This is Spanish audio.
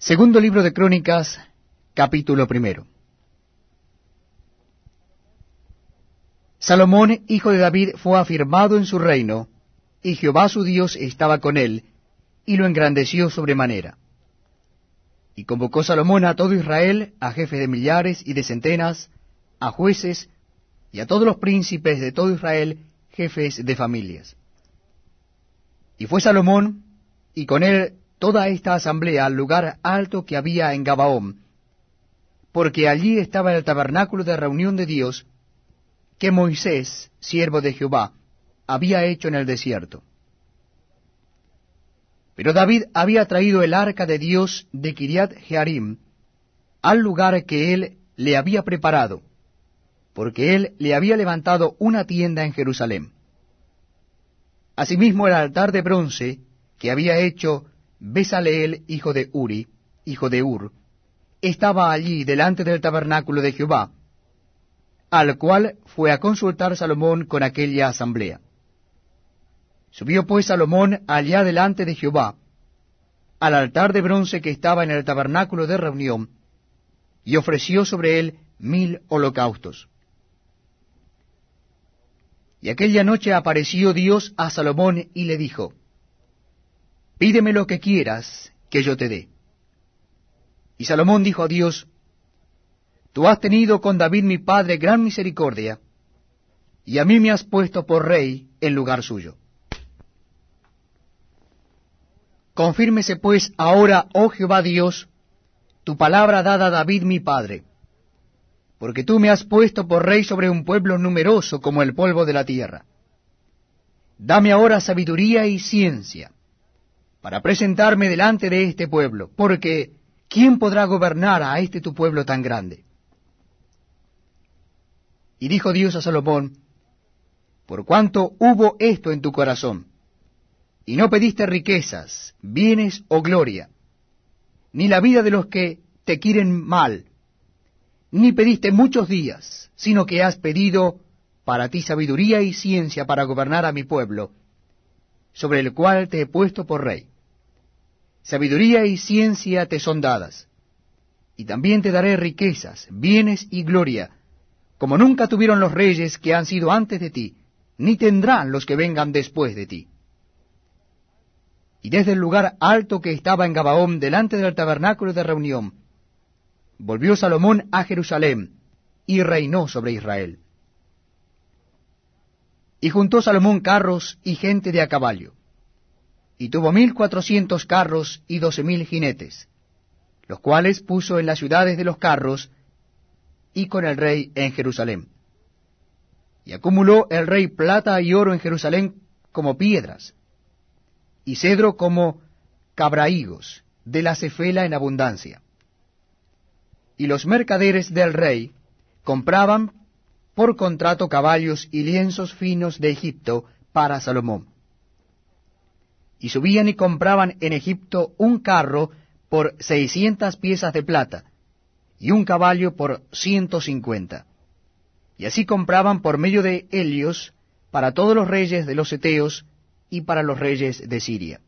Segundo libro de Crónicas, capítulo 1. Salomón, hijo de David, fue afirmado en su reino, y Jehová su Dios estaba con él, y lo engrandeció sobremanera. Y convocó Salomón a todo Israel, a jefes de millares y de centenas, a jueces, y a todos los príncipes de todo Israel, jefes de familias. Y fue Salomón, y con él toda esta asamblea, al lugar alto que había en Gabaón, porque allí estaba el tabernáculo de reunión de Dios, que Moisés, siervo de Jehová, había hecho en el desierto. Pero David había traído el arca de Dios de Kiriat Jearim al lugar que él le había preparado, porque él le había levantado una tienda en Jerusalén. Asimismo el altar de bronce que había hecho Besaleel, hijo de Uri, hijo de Ur, estaba allí delante del tabernáculo de Jehová, al cual fue a consultar Salomón con aquella asamblea. Subió pues Salomón allá delante de Jehová, al altar de bronce que estaba en el tabernáculo de reunión, y ofreció sobre él 1000 holocaustos. Y aquella noche apareció Dios a Salomón y le dijo: Pídeme lo que quieras, que yo te dé. Y Salomón dijo a Dios: Tú has tenido con David mi padre gran misericordia, y a mí me has puesto por rey en lugar suyo. Confírmese pues ahora, oh Jehová Dios, tu palabra dada a David mi padre, porque tú me has puesto por rey sobre un pueblo numeroso como el polvo de la tierra. Dame ahora sabiduría y ciencia, para presentarme delante de este pueblo, porque ¿quién podrá gobernar a este tu pueblo tan grande? Y dijo Dios a Salomón: Por cuanto hubo esto en tu corazón, y no pediste riquezas, bienes o gloria, ni la vida de los que te quieren mal, ni pediste muchos días, sino que has pedido para ti sabiduría y ciencia para gobernar a mi pueblo, sobre el cual te he puesto por rey. Sabiduría y ciencia te son dadas, y también te daré riquezas, bienes y gloria, como nunca tuvieron los reyes que han sido antes de ti, ni tendrán los que vengan después de ti. Y desde el lugar alto que estaba en Gabaón, delante del tabernáculo de reunión, volvió Salomón a Jerusalén, y reinó sobre Israel. Y juntó Salomón carros y gente de a caballo, y tuvo 1400 carros y 12,000 jinetes, los cuales puso en las ciudades de los carros, y con el rey en Jerusalén. Y acumuló el rey plata y oro en Jerusalén como piedras, y cedro como cabrahigos, de la cefela en abundancia. Y los mercaderes del rey compraban por contrato caballos y lienzos finos de Egipto para Salomón. Y subían y compraban en Egipto un carro por 600 piezas de plata, y un caballo por 150. Y así compraban por medio de Helios para todos los reyes de los Eteos y para los reyes de Siria.